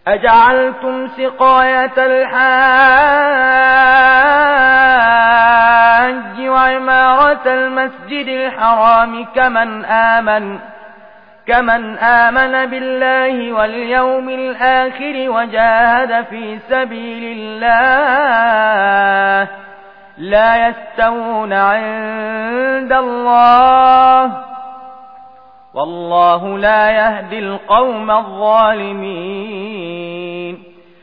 أجعلتم سقاية الحاج وعمارة المسجد الحرام كمن آمن بالله واليوم الآخر وجاهد في سبيل الله لا يستوون عند الله والله لا يهدي القوم الظالمين.